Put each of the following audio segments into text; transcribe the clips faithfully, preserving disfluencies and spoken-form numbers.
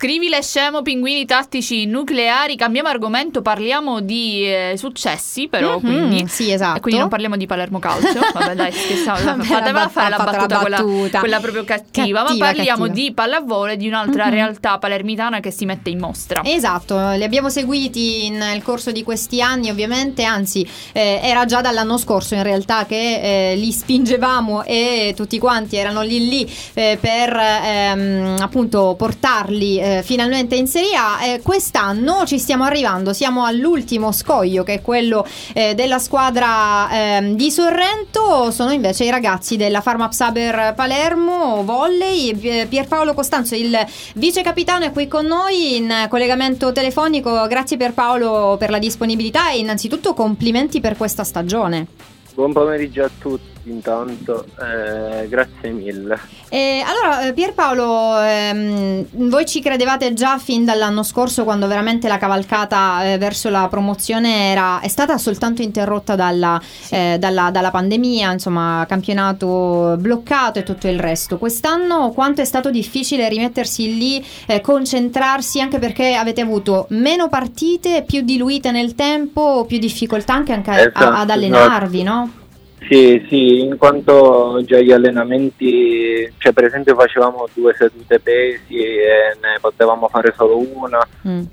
Scrivile scemo, pinguini tattici nucleari. Cambiamo argomento, parliamo di eh, successi però, mm-hmm, quindi sì, esatto. E quindi non parliamo di Palermo Calcio. Vabbè, dai, scherziamo. Fateva fare la battuta, la battuta. Quella, quella proprio cattiva, cattiva ma parliamo cattiva. di pallavolo, di un'altra mm-hmm. realtà palermitana che si mette in mostra. Esatto, li abbiamo seguiti nel corso di questi anni, ovviamente, anzi eh, era già dall'anno scorso in realtà che eh, li spingevamo e tutti quanti erano lì lì eh, per ehm, appunto portarli eh, finalmente in Serie A. Eh, quest'anno ci stiamo arrivando, siamo all'ultimo scoglio, che è quello eh, della squadra eh, di Sorrento. Sono invece i ragazzi della Farmap Saber Palermo Volley. Pierpaolo Costanzo, il vice capitano, è qui con noi in collegamento telefonico. Grazie Pierpaolo per la disponibilità e innanzitutto complimenti per questa stagione. Buon pomeriggio a tutti intanto, eh, grazie mille. E allora Pierpaolo, ehm, voi ci credevate già fin dall'anno scorso, quando veramente la cavalcata eh, verso la promozione era è stata soltanto interrotta dalla, sì. eh, dalla, dalla pandemia, insomma campionato bloccato e tutto il resto. Quest'anno quanto è stato difficile rimettersi lì, eh, concentrarsi, anche perché avete avuto meno partite, più diluite nel tempo, più difficoltà anche, anche esatto, a, ad allenarvi, no? no? Sì, sì, in quanto già gli allenamenti, cioè per esempio facevamo due sedute pesi e ne potevamo fare solo una, mm.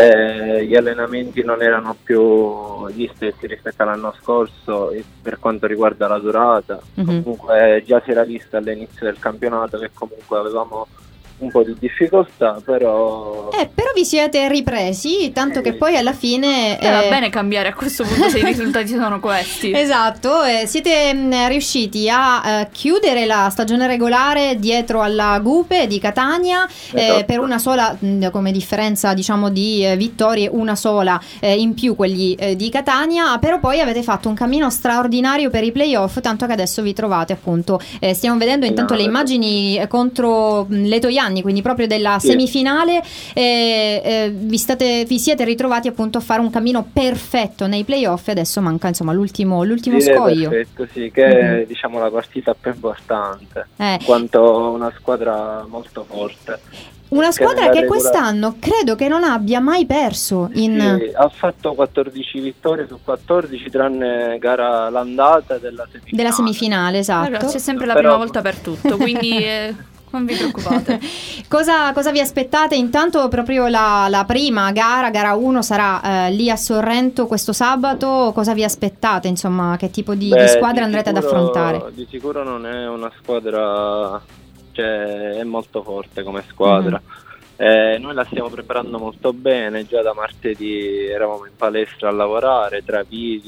eh, gli allenamenti non erano più gli stessi rispetto all'anno scorso per quanto riguarda la durata, mm-hmm. comunque già si era vista all'inizio del campionato che comunque avevamo un po' di difficoltà, però eh però vi siete ripresi, tanto sì. che poi alla fine eh, eh... va bene cambiare a questo punto se i risultati sono questi. Esatto, eh, siete mh, riusciti a eh, chiudere la stagione regolare dietro alla Gupe di Catania, esatto. eh, per una sola mh, come differenza, diciamo, di eh, vittorie, una sola eh, in più quelli eh, di Catania, però poi avete fatto un cammino straordinario per i playoff, tanto che adesso vi trovate appunto, eh, stiamo vedendo intanto no, le immagini eh, contro mh, le Toiane, quindi proprio della sì. semifinale, eh, eh, vi, state, vi siete ritrovati appunto a fare un cammino perfetto nei playoff e adesso manca insomma l'ultimo, l'ultimo sì, scoglio. Perfetto, sì, che mm-hmm. è diciamo la partita più importante, eh. in quanto una squadra molto forte. Una squadra che, che quest'anno credo che non abbia mai perso. In... Sì, ha fatto quattordici vittorie su quattordici, tranne gara l'andata della semifinale. Della semifinale, esatto. Allora, c'è sempre la Però... prima volta per tutto, quindi... Eh... non vi preoccupate. cosa, cosa vi aspettate? Intanto proprio la, la prima gara, gara uno, sarà eh, lì a Sorrento questo sabato. Cosa vi aspettate? Insomma, che tipo di, Beh, di squadra di andrete sicuro, ad affrontare? Di sicuro non è una squadra, cioè è molto forte come squadra. Mm-hmm. Eh, noi la stiamo preparando molto bene, già da martedì eravamo in palestra a lavorare tra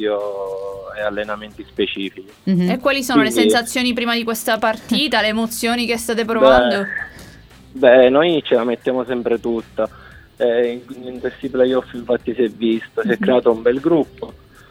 video e allenamenti specifici. Mm-hmm. E quali sono Quindi, le sensazioni prima di questa partita, le emozioni che state provando? Beh, beh noi ce la mettiamo sempre tutta, eh, in, in questi playoff infatti si è visto, si è creato un bel gruppo,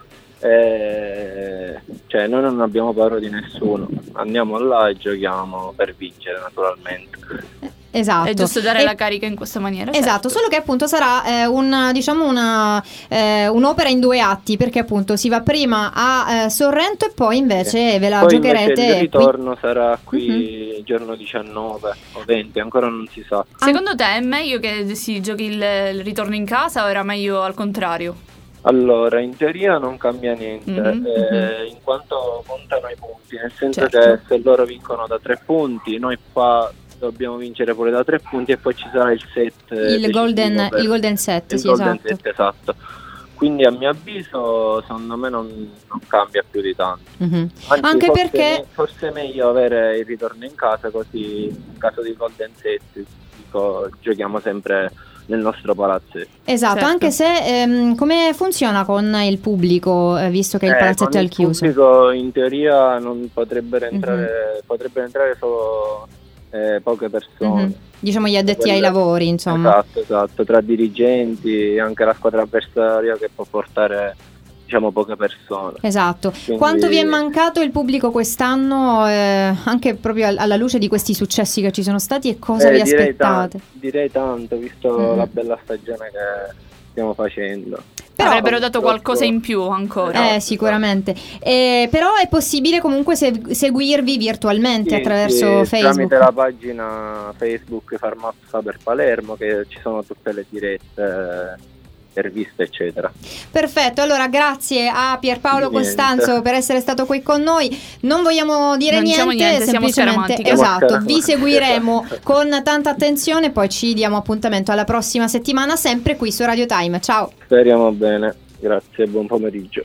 eh, cioè noi non abbiamo paura di nessuno, andiamo là e giochiamo per vincere naturalmente. Esatto. È giusto dare e, la carica in questa maniera. Esatto, certo. Solo che appunto sarà eh, un, diciamo una, eh, un'opera in due atti, perché appunto si va prima a eh, Sorrento e poi invece sì. ve la poi giocherete. Il ritorno qui. sarà qui mm-hmm. giorno diciannove o venti, ancora non si sa. Secondo te è meglio che si giochi il, il ritorno in casa o era meglio al contrario? Allora, in teoria non cambia niente, mm-hmm. eh, in quanto contano i punti, nel senso certo. che se loro vincono da tre punti, noi qua dobbiamo vincere pure da tre punti e poi ci sarà il set, il golden, il golden set, il sì, golden esatto. set, esatto. Quindi a mio avviso secondo me non, non cambia più di tanto. Mm-hmm. Anzi, anche forse, perché forse è meglio avere il ritorno in casa, così in caso di golden set dico, giochiamo sempre nel nostro palazzetto. Esatto, certo. Anche se ehm, come funziona con il pubblico, eh, visto che il eh, palazzetto è al chiuso? Il pubblico in teoria non potrebbero entrare, mm-hmm. potrebbero entrare solo eh, poche persone. Mm-hmm. Diciamo gli addetti Quelle... ai lavori, insomma. Esatto, esatto, tra dirigenti, anche la squadra avversaria che può portare diciamo poche persone. Esatto. Quindi... Quanto vi è mancato il pubblico quest'anno, eh, anche proprio alla luce di questi successi che ci sono stati, e cosa eh, vi direi aspettate? Tanto, direi tanto, visto mm. la bella stagione che stiamo facendo. Però, avrebbero dato qualcosa in più ancora. Eh, sicuramente. Eh, però è possibile comunque se- seguirvi virtualmente sì, attraverso sì, Facebook. Tramite la pagina Facebook Farmaz Faber Palermo, che ci sono tutte le dirette, interviste eccetera. Perfetto, allora grazie a Pierpaolo Niente. Costanzo per essere stato qui con noi. Non vogliamo dire Non niente, diciamo niente, siamo semplicemente scaramantiche. esatto, Siamo vi scaramantiche. seguiremo con tanta attenzione, poi ci diamo appuntamento alla prossima settimana sempre qui su Radio Time. Ciao. Speriamo bene, grazie e buon pomeriggio.